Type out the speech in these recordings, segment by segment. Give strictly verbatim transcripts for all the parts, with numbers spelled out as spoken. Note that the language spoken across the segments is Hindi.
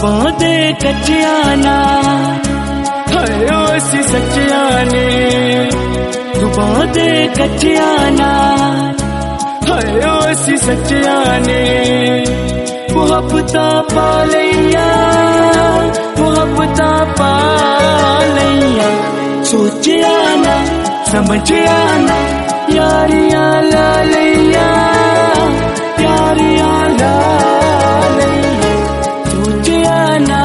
जुबां दे कच्चिया ना हाय ओसी सच्चिया ने जुबां दे कच्चिया ना हाय ओसी सच्चिया ने मुहब्बतां पा लईया मुहब्बतां पा लईया सोचिया ना समझिया ना यारियां ला लईया यारियां ला लईया सोचिया ना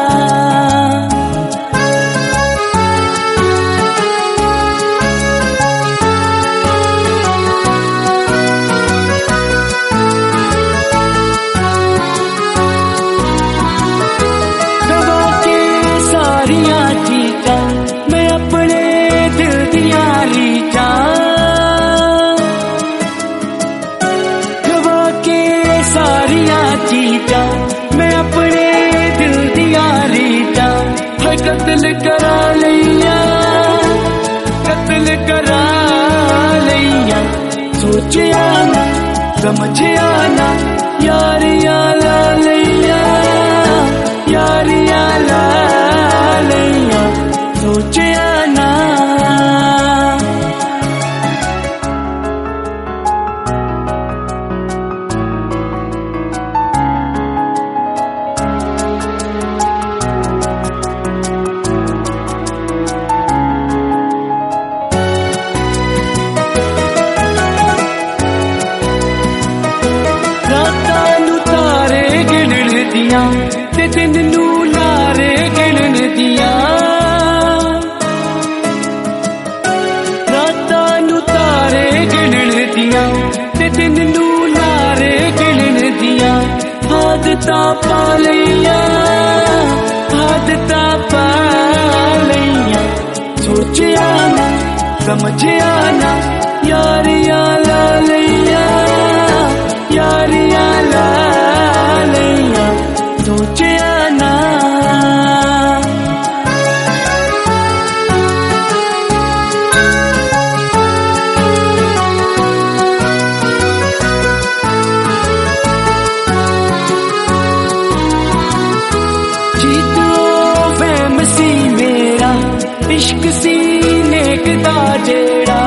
कत्ल करा लिया कत्ल करा लिया सोचिया ना समझिया ना यारियां ला लिया यारियां ला लिया सोचिया ना ते दिन नू लारे गिणन दिया रातां नू तारे गिणन दिया ते दिन नू लारे गिणन दिया आदतां पा लईया आदतां पा लईया सोचिया ना समझिया ना यारियां ला लईया यारियां ला लईया सोचिया ना जीतो वहम सी मेरा इश्क सी नेक दा जेड़ा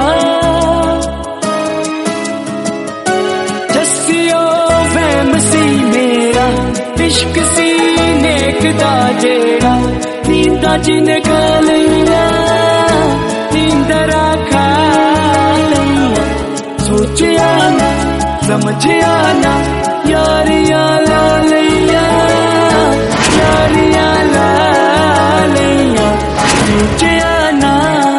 जस्सियो वहम सी मेरा इश्क सी नेक दा जेड़ा नींदा जिने खा लईया नींदरा खा लईया सोचिया ना समझिया ना यारियां ला लईया यारियां ला लईया सोचिया ना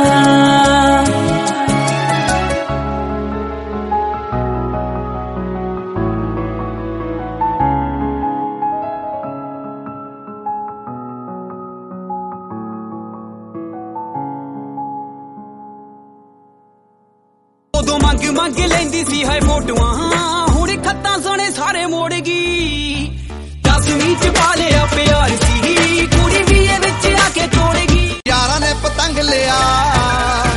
उदों मंग मंग लेंदी सी है फोटोआं हुण खत्तां सोने सारे मोड़ गई दसवीं च पा लिया प्यार सी कुड़ी भी विच आके तोड़गी यारां ने पतंग लिया